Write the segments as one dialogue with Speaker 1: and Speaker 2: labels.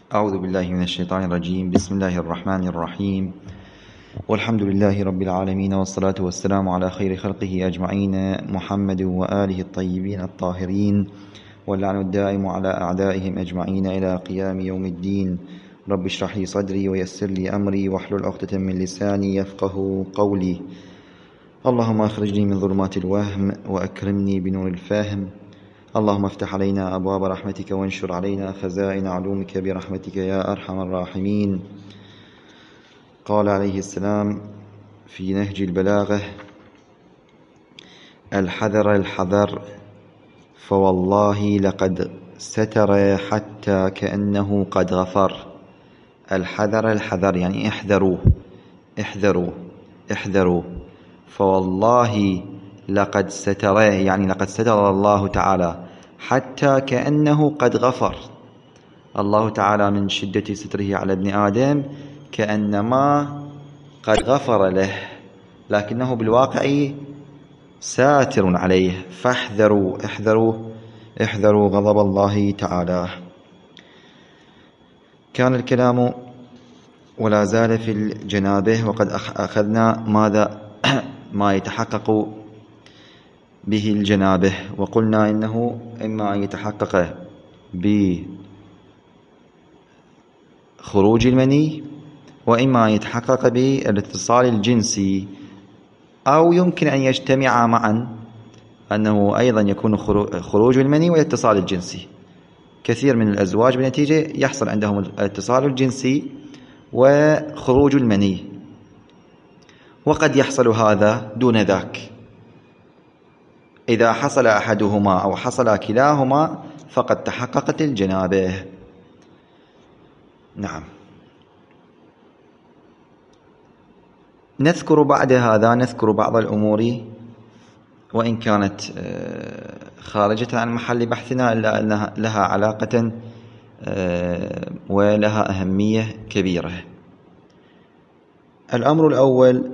Speaker 1: أعوذ بالله من الشيطان الرجيم. بسم الله الرحمن الرحيم، والحمد لله رب العالمين، والصلاة والسلام على خير خلقه أجمعين، محمد وآله الطيبين الطاهرين، واللعن الدائم على أعدائهم أجمعين إلى قيام يوم الدين. رب اشرح لي صدري ويسر لي أمري واحلل عقدة من لساني يفقه قولي. اللهم أخرجني من ظلمات الوهم وأكرمني بنور الفهم. اللهم افتح علينا أبواب رحمتك وانشر علينا خزائن علومك برحمتك يا أرحم الراحمين. قال عليه السلام في نهج البلاغة: الحذر الحذر، فوالله لقد ستر حتى كأنه قد غفر. الحذر الحذر يعني احذروا احذروا احذروا، فوالله لقد ستر يعني لقد ستر الله تعالى حتى كأنه قد غفر. الله تعالى من شدة ستره على ابن آدم كأنما قد غفر له، لكنه بالواقع ساتر عليه. فاحذروا احذروا احذروا غضب الله تعالى. كان الكلام ولا زال في الجنابه، وقد أخذنا ماذا ما يتحقق به الجنابه، وقلنا إنه إما أن يتحقق بخروج المني، وإما أن يتحقق بالاتصال الجنسي، أو يمكن أن يجتمع معا، أنه أيضا يكون خروج المني والاتصال الجنسي. كثير من الأزواج بنتيجة يحصل عندهم الاتصال الجنسي وخروج المني، وقد يحصل هذا دون ذاك. إذا حصل أحدهما أو حصل كلاهما فقد تحققت الجنابه. نعم. نذكر بعد هذا بعض الأمور، وإن كانت خارجة عن محل بحثنا، إلا أنها لها علاقة ولها أهمية كبيرة. الأمر الأول: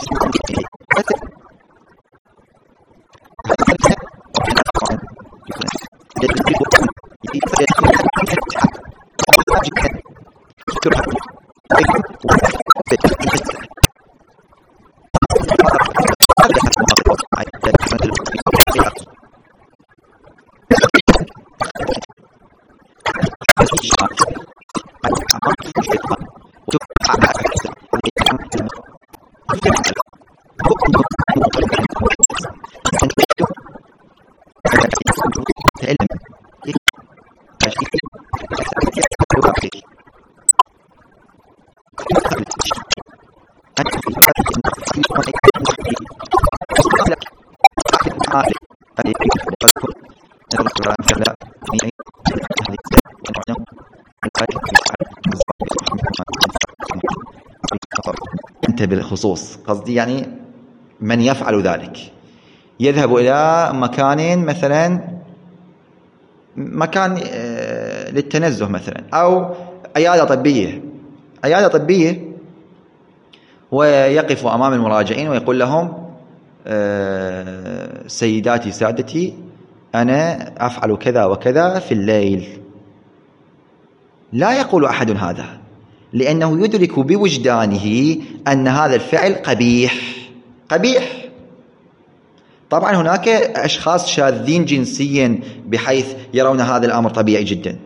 Speaker 1: أنت بالخصوص قصدي يعني من يفعل ذلك يذهب إلى مكان مثلا مكان للتنزه مثلا أو عيادة طبية ويقف أمام المراجعين ويقول لهم سيداتي سادتي أنا أفعل كذا وكذا في الليل. لا يقول أحد هذا لأنه يدرك بوجدانه أن هذا الفعل قبيح. طبعا هناك أشخاص شاذين جنسيا بحيث يرون هذا الأمر طبيعي جدا.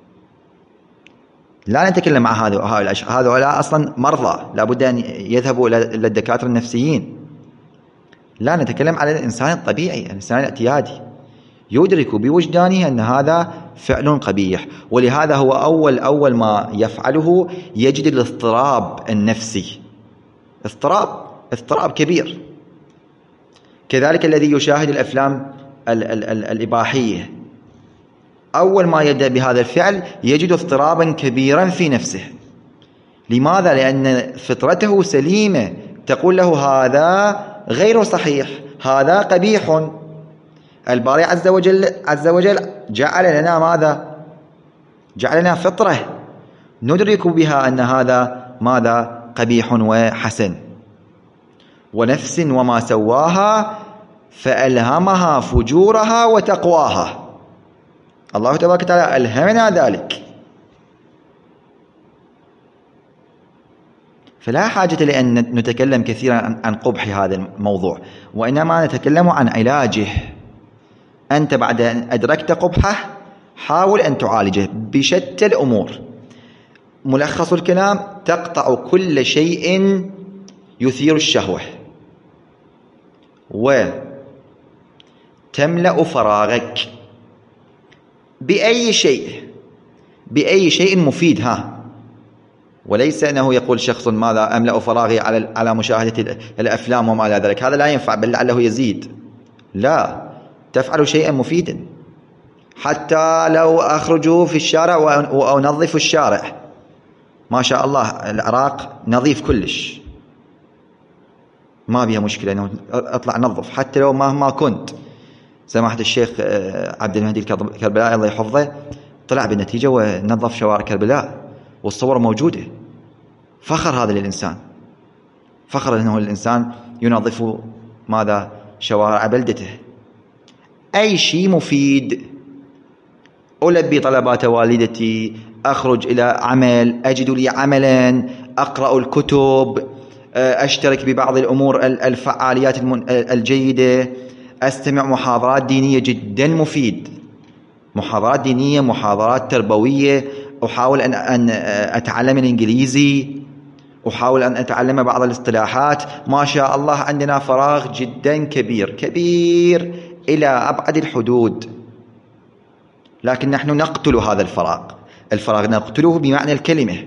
Speaker 1: لا نتكلم مع هؤلاء أصلا مرضى لابد أن يذهبوا إلى الدكاترة النفسيين. لا نتكلم على الإنسان الطبيعي، الإنسان الاعتيادي يدرك بوجدانه أن هذا فعل قبيح، ولهذا هو أول ما يفعله يجد الاضطراب النفسي، اضطراب كبير. كذلك الذي يشاهد الأفلام الإباحية أول ما يبدأ بهذا الفعل يجد اضطرابا كبيرا في نفسه. لماذا؟ لأن فطرته سليمة تقول له هذا غير صحيح، هذا قبيح. الباري عز وجل جعل لنا ماذا؟ جعل لنا فطرة ندرك بها أن هذا ماذا؟ قبيح وحسن. ونفس وما سواها فألهمها فجورها وتقواها. الله تبارك وتعالى ألهمنا ذلك. فلا حاجة لأن نتكلم كثيرا عن قبح هذا الموضوع، وإنما نتكلم عن علاجه. أنت بعد أن أدركت قبحه حاول أن تعالجه بشتى الأمور. ملخص الكلام: تقطع كل شيء يثير الشهوة، وتملأ فراغك بأي شيء مفيد. وليس أنه يقول شخص ماذا أملأ فراغي على مشاهدة الأفلام وما إلى ذلك، هذا لا ينفع بل لعله يزيد. لا، تفعل شيئا مفيدا. حتى لو أخرج في الشارع وأنظف الشارع، ما شاء الله العراق نظيف كلش، ما بيها مشكلة أنه أطلع نظف. حتى لو مهما كنت، سماحة الشيخ عبد المهدي الكربلاء الله يحفظه طلع بالنتيجة ونظف شوارع كربلاء والصور موجودة. فخر هذا للإنسان، فخر أنه الإنسان ينظف ماذا؟ شوارع بلدته. أي شيء مفيد. ألبي طلبات والدتي، أخرج إلى عمل، أجد لي عملا، أقرأ الكتب، أشترك ببعض الأمور الفعاليات الجيدة، أستمع محاضرات دينية جدا مفيد، محاضرات دينية، محاضرات تربوية، أحاول أن أتعلم الإنجليزي، أحاول أن أتعلم بعض الاصطلاحات. ما شاء الله عندنا فراغ جدا كبير إلى أبعد الحدود، لكن نحن نقتل هذا الفراغ نقتله بمعنى الكلمة.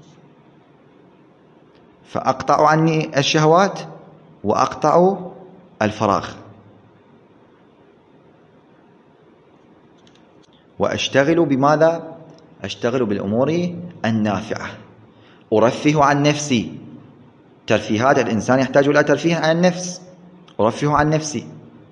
Speaker 1: فأقطع عني الشهوات وأقطع الفراغ، وأشتغل بماذا؟ أشتغل بالأمور النافعة، أرفه عن نفسي. ترفيهات الإنسان يحتاج إلى ترفيه عن النفس، أرفه عن نفسي،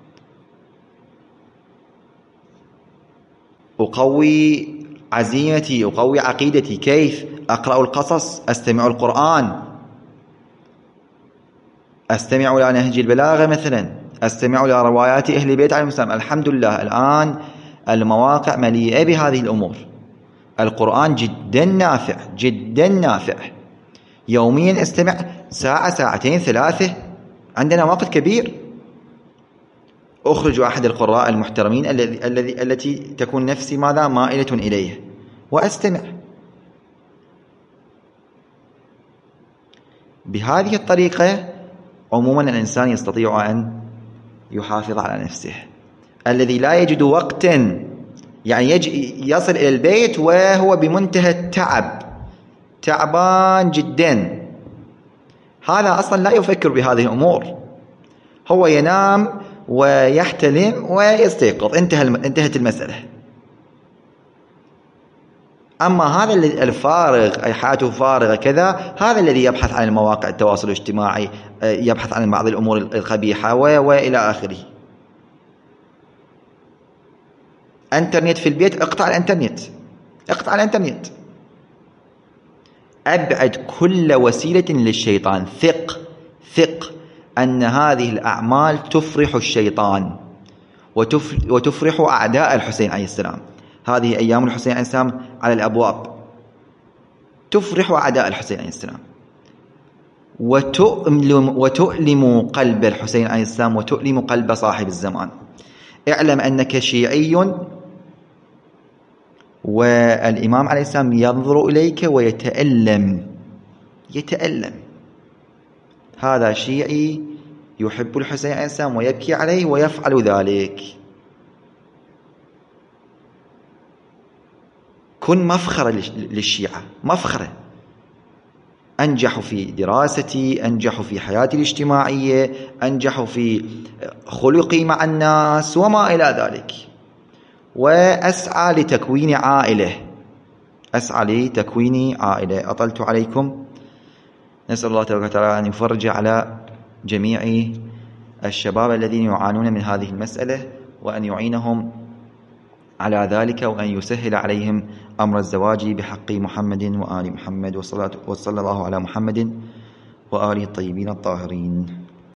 Speaker 1: أقوي عزيمتي، أقوي عقيدتي. كيف؟ أقرأ القصص، أستمع القرآن، أستمع إلى نهج البلاغة مثلا، أستمع إلى روايات أهل بيت عليهم السلام. الحمد لله الآن المواقع مليئة بهذه الأمور. القرآن جدا نافع، جدا نافع. يوميا أستمع ساعة، ساعتين، 3، عندنا وقت كبير. أخرج أحد القراء المحترمين التي تكون نفسي ماذا مائلة إليه وأستمع. بهذه الطريقة عموما الإنسان يستطيع أن يحافظ على نفسه. الذي لا يجد وقتا، يعني يصل إلى البيت وهو بمنتهى التعب، تعبان جدا، هذا أصلا لا يفكر بهذه الأمور، هو ينام ويحتلم ويستيقظ، انتهت المسألة. أما هذا الفارغ، أي حياته فارغة كذا، هذا الذي يبحث عن المواقع التواصل الاجتماعي، يبحث عن بعض الأمور القبيحة وإلى آخره. انترنت في البيت، اقطع الانترنت، اقطع الانترنت، أبعد كل وسيلة للشيطان. ثق أن هذه الأعمال تفرح الشيطان وتفرح أعداء الحسين عليه السلام. هذه أيام الحسين عليه السلام على الأبواب، تفرح أعداء الحسين عليه السلام وتؤلم قلب الحسين عليه السلام وتؤلم قلب صاحب الزمان. اعلم أنك شيعي والإمام عليه السلام ينظر إليك ويتألم، هذا شيعي يحب الحسين عليه السلام ويبكي عليه ويفعل ذلك. كن مفخرة للشيعة، مفخرة. أنجح في دراستي، أنجح في حياتي الاجتماعية، أنجح في خلقي مع الناس وما إلى ذلك، وأسعى لتكوين عائلة، أطلت عليكم. نسأل الله تبارك وتعالى أن يفرج على جميع الشباب الذين يعانون من هذه المسألة، وأن يعينهم على ذلك، وأن يسهل عليهم أمر الزواج بحق محمد وآل محمد، وصلى الله على محمد وآله الطيبين الطاهرين.